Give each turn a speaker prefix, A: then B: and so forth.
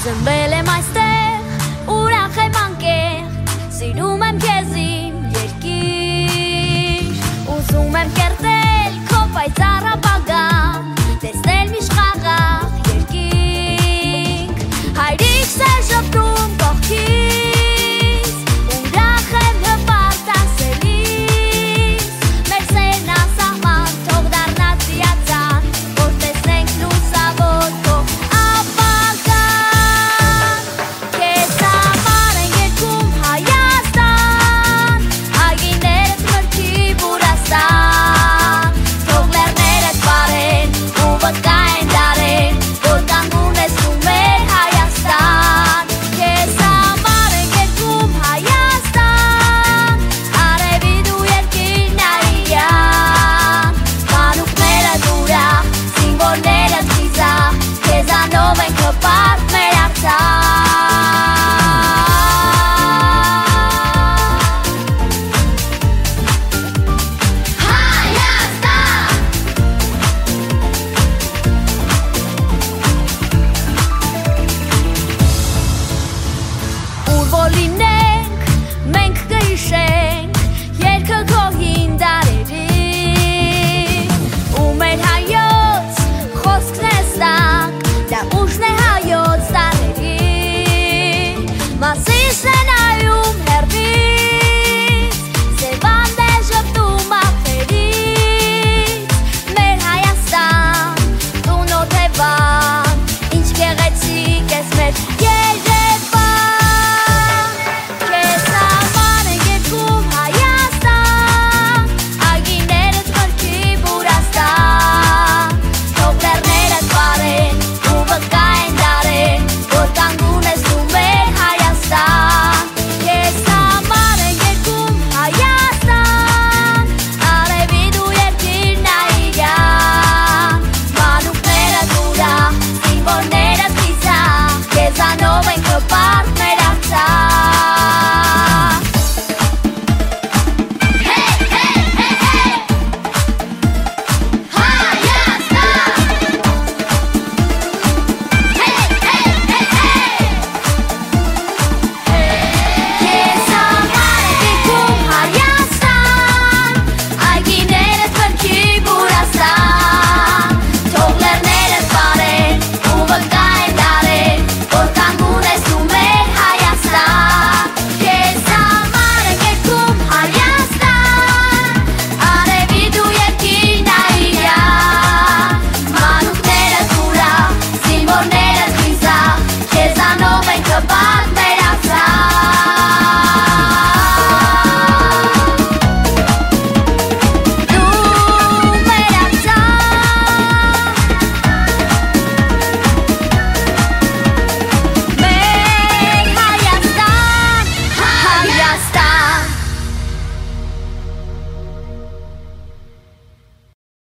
A: Ծնվել եմ այստեղ ուրախ եմ անկեղծ Սիրում եմ քեզ իմ երկիր Ուզում եմ կերտել քո պայծառ ապագան Տեսնել մի խաղաղ երկինք Հայրիկ սեր ժպտում կողքից Ուրախ եմ հպարտ ասելիս Մեր սերն ասահման թող դառնա ծիածան Որ տեսնենք լուսավոր քո Մասիս են այում